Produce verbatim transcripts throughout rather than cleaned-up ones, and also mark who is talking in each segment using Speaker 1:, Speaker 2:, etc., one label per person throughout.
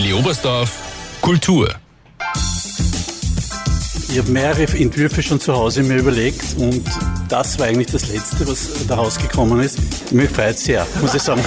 Speaker 1: Leobersdorf Kultur.
Speaker 2: Ich habe mehrere Entwürfe schon zu Hause mir überlegt und das war eigentlich das Letzte, was da rausgekommen ist. Mich freut es sehr, muss ich sagen.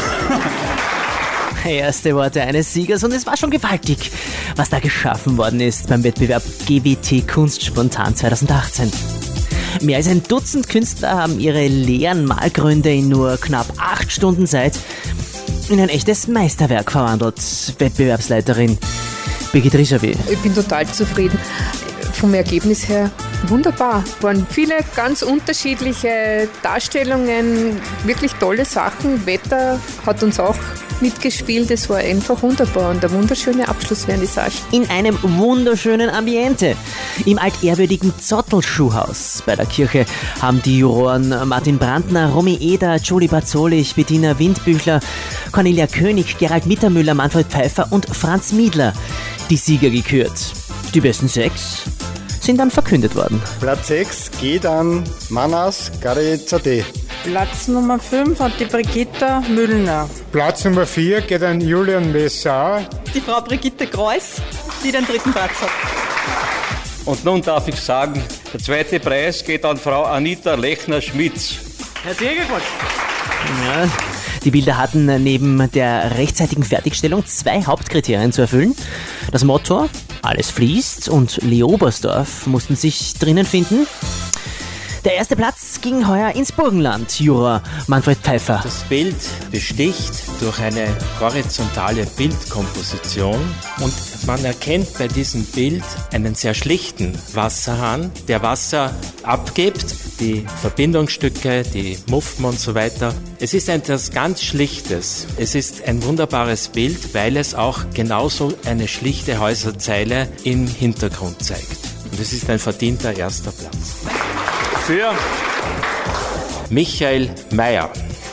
Speaker 3: Erste Worte eines Siegers und es war schon gewaltig, was da geschaffen worden ist beim Wettbewerb G W T Kunst Spontan zwanzig achtzehn. Mehr als ein Dutzend Künstler haben ihre leeren Malgründe in nur knapp acht Stunden Zeit in ein echtes Meisterwerk verwandelt. Wettbewerbsleiterin Birgit Rischawi.
Speaker 4: Ich bin total zufrieden. Vom Ergebnis her wunderbar. Es waren viele ganz unterschiedliche Darstellungen, wirklich tolle Sachen. Wetter hat uns auch mitgespielt. Es war einfach wunderbar und eine wunderschöne Abschlussvernissage.
Speaker 3: In einem wunderschönen Ambiente. Im altehrwürdigen Zottl-Schuhhaus bei der Kirche haben die Juroren Martin Brandner, Romy Eder, Julie Barzolich, Bettina Windbüchler, Cornelia König, Gerald Mittermüller, Manfred Pfeiffer und Franz Miedler die Sieger gekürt. Die besten sechs sind dann verkündet worden.
Speaker 5: Platz sechs geht an Manas Garizadeh.
Speaker 6: Platz Nummer fünf hat die Brigitte Müllner.
Speaker 7: Platz Nummer vier geht an Julian Messar.
Speaker 6: Die Frau Brigitte Kreuz, die den dritten Platz hat.
Speaker 8: Und nun darf ich sagen, der zweite Preis geht an Frau Anita Lechner-Schmitz.
Speaker 6: Herzlichen Glückwunsch.
Speaker 3: Ja, die Bilder hatten neben der rechtzeitigen Fertigstellung zwei Hauptkriterien zu erfüllen. Das Motto, alles fließt, und Leobersdorf mussten sich drinnen finden. Der erste Platz ging heuer ins Burgenland, Juror Manfred Pfeiffer.
Speaker 9: Das Bild besticht durch eine horizontale Bildkomposition und man erkennt bei diesem Bild einen sehr schlichten Wasserhahn, der Wasser abgibt, die Verbindungsstücke, die Muffen und so weiter. Es ist etwas ganz Schlichtes. Es ist ein wunderbares Bild, weil es auch genauso eine schlichte Häuserzeile im Hintergrund zeigt. Und es ist ein verdienter erster Platz. Für Michael Mayer.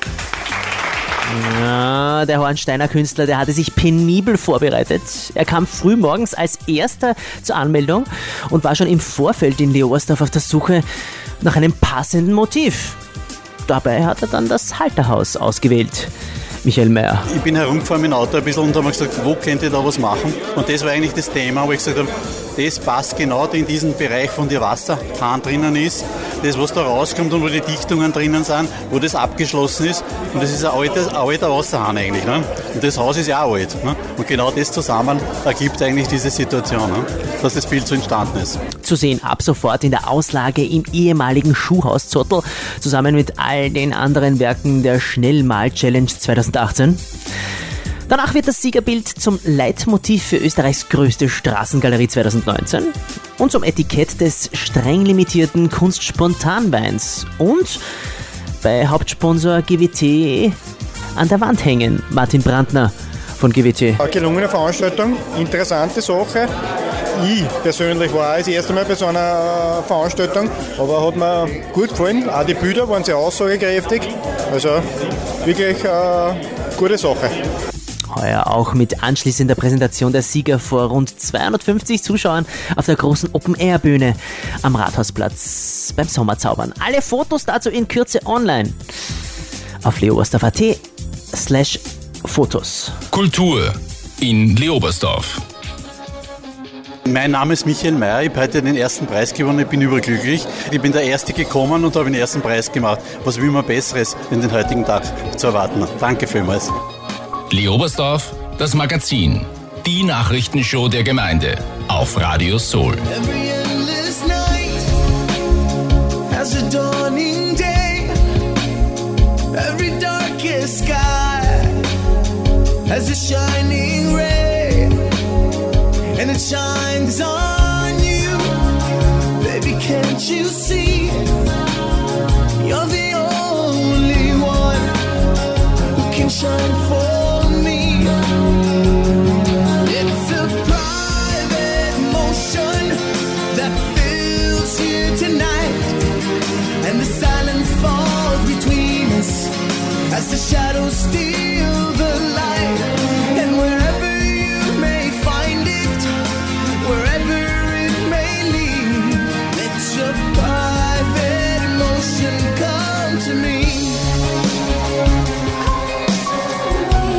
Speaker 3: Ja, der Hornsteiner Künstler, der hatte sich penibel vorbereitet. Er kam früh morgens als Erster zur Anmeldung und war schon im Vorfeld in Leobersdorf auf der Suche nach einem passenden Motiv. Dabei hat er dann das Halterhaus ausgewählt. Michael Mayer.
Speaker 2: Ich bin herumgefahren mit dem Auto ein bisschen und habe mir gesagt, wo könnte ich da was machen? Und das war eigentlich das Thema, wo ich gesagt habe, das passt genau in diesen Bereich, von der Wasserhahn drinnen ist, das, was da rauskommt und wo die Dichtungen drinnen sind, wo das abgeschlossen ist. Und das ist ein alter, alter Wasserhahn eigentlich. Ne? Und das Haus ist ja auch alt. Ne? Und genau das zusammen ergibt eigentlich diese Situation, ne? Dass das Bild so entstanden ist.
Speaker 3: Zu sehen ab sofort in der Auslage im ehemaligen Schuhhaus Zottl, zusammen mit all den anderen Werken der Schnellmal-Challenge zwanzig achtzehn. Danach wird das Siegerbild zum Leitmotiv für Österreichs größte Straßengalerie zwanzig neunzehn und zum Etikett des streng limitierten Kunstspontanweins und bei Hauptsponsor G W T an der Wand hängen. Martin Brandner von G W T.
Speaker 5: Eine gelungene Veranstaltung, interessante Sache. Ich persönlich war auch das erste Mal bei so einer Veranstaltung, aber hat mir gut gefallen. Auch die Bilder waren sehr aussagekräftig. Also wirklich eine gute Sache.
Speaker 3: Heuer auch mit anschließender Präsentation der Sieger vor rund zweihundertfünfzig Zuschauern auf der großen Open-Air-Bühne am Rathausplatz beim Sommerzaubern. Alle Fotos dazu in Kürze online auf leobersdorf.at slash Fotos.
Speaker 1: Kultur in Leobersdorf.
Speaker 2: Mein Name ist Michael Mayer, ich habe heute den ersten Preis gewonnen, ich bin überglücklich. Ich bin der Erste gekommen und habe den ersten Preis gemacht. Was will man Besseres in den heutigen Tag zu erwarten? Danke vielmals.
Speaker 1: Leobersdorf, das Magazin. Die Nachrichtenshow der Gemeinde auf Radio Soul.
Speaker 10: Every endless night has a dawning day. Every darkest sky has a shining ray. And it shines on you. Baby, can't you see? You're the only one who can shine for it's a private motion that fills you tonight, and the silence falls between us as the shadows steal the light. And wherever you may find it, wherever it may lead, let your private emotion come to me.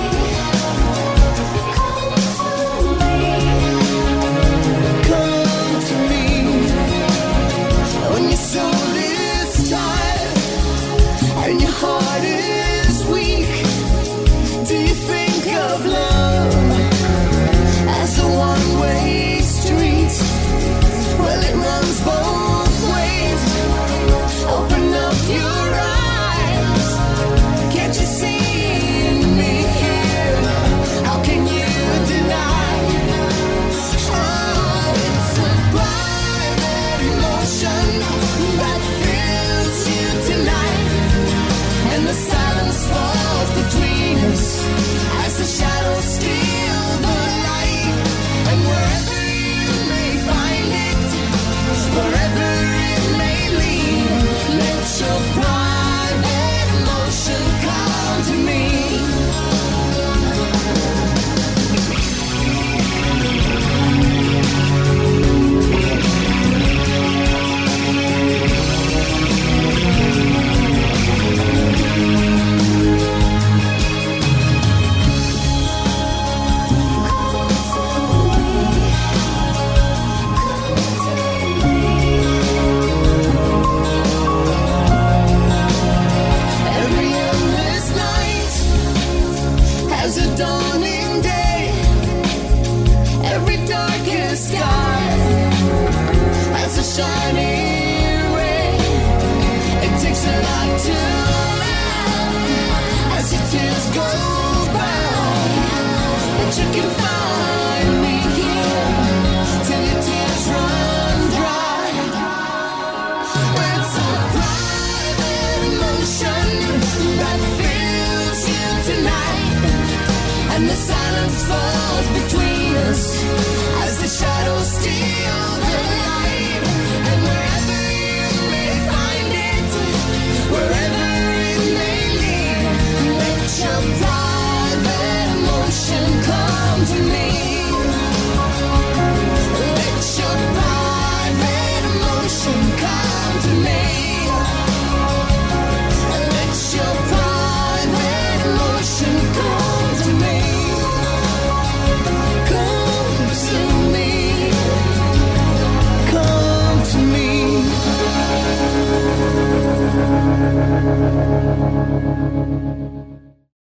Speaker 10: dawning day, every darkest sky has a shining ray. It takes a lot to laugh as your tears go by, but you can find me here till your tears run dry. It's a private emotion that fills you tonight, and the silence falls between us as the shadows steal